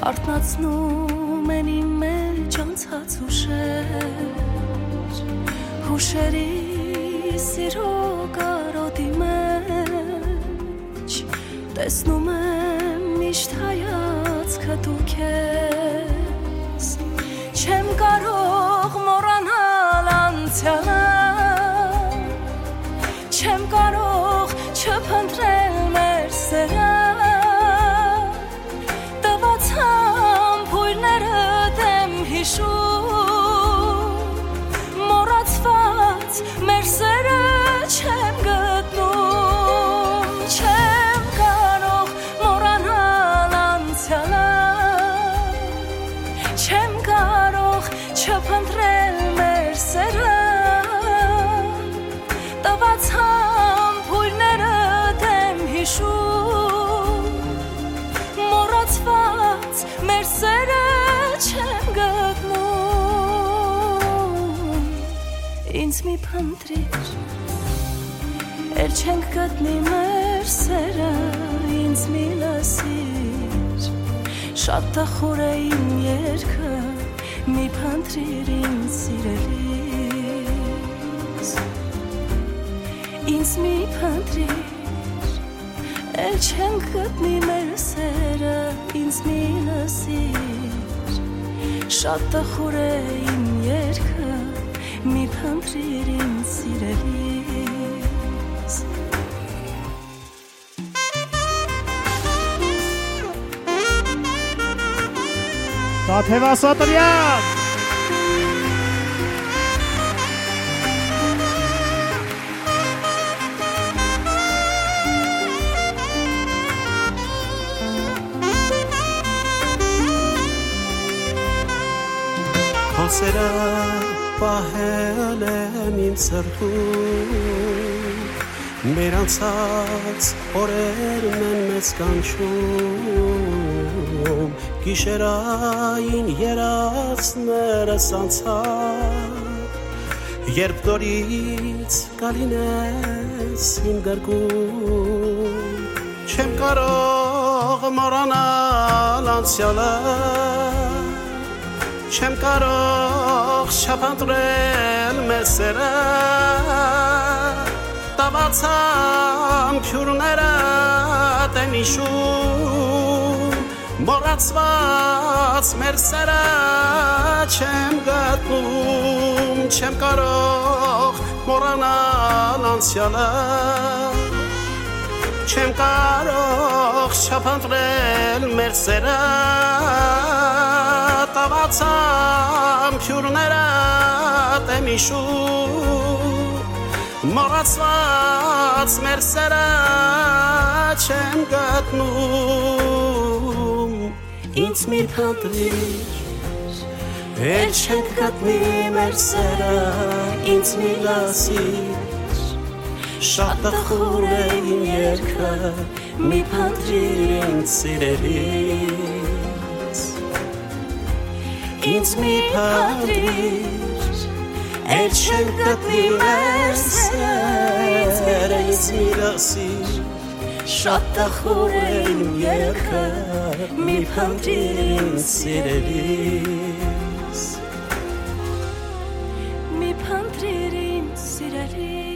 Արթնացնում են իմ մեջ անցած հուշերի սիրո կարոտի մեջ տեսնում եմ միշտ հայացքը դու քեզ չեմ կարող մոռանալ անցյալը չեմ կարող չփնտրել մեր սերը Մոռացված մեր սերը չեմ գտնում Չեմ կարող մոռանալ անցյալը Չեմ կարող չփնտրել մեր սերը Տված համբույրները դեմ հիշում Մոռացված մեր սերը չեմ գտնում Ինձ մի փնտրիր Էլ չենք գտնի մեր սերը Ինձ մի լսիր Շատ տխուր է իմ երգը Մի փնտրիր ինձ սիրելիս Ինձ մի փնտրիր Էլ չենք գտնի մեր սերը Ինձ մի լսիր Շատ տխուր է իմ երգը Մի փնտրիր ինձ սիրելիս Տաթևա Սատրյան Սերը պահել եմ իմ սրտում Մեր անցած օրերն են մեզ կանչում Գիշերային երազներս անցած Երբ դորից կլինես իմ գրկում Չեմ կարող մոռանալ անցյալը Չեմ կարող շապանտրել մեր սերը Տավացամ փյուրները դեմ հիշում Մոռացված մեր սերը չեմ գտնում Չեմ կարող մոռանալ անցյալը Չեմ կարող շապանտրել մեր սերը Տավացամ փյուրները դեմ հիշում Մոռացված մեր սերը չեմ գտնում Ինձ մի փնտրիր Էլ չենք գտնի մեր սերը Ինձ մի լսիր Շատ տխուր է իմ երգը Մի փնտրիր ինձ սիրելիս Ինձ մի փնտրիր Էլ չենք գտնի մեր սերը Ինձ մի լսիր Շատ տխուր է իմ երգը Մի փնտրիր ինձ սիրելիս Մի փնտրիր ինձ սիրելիս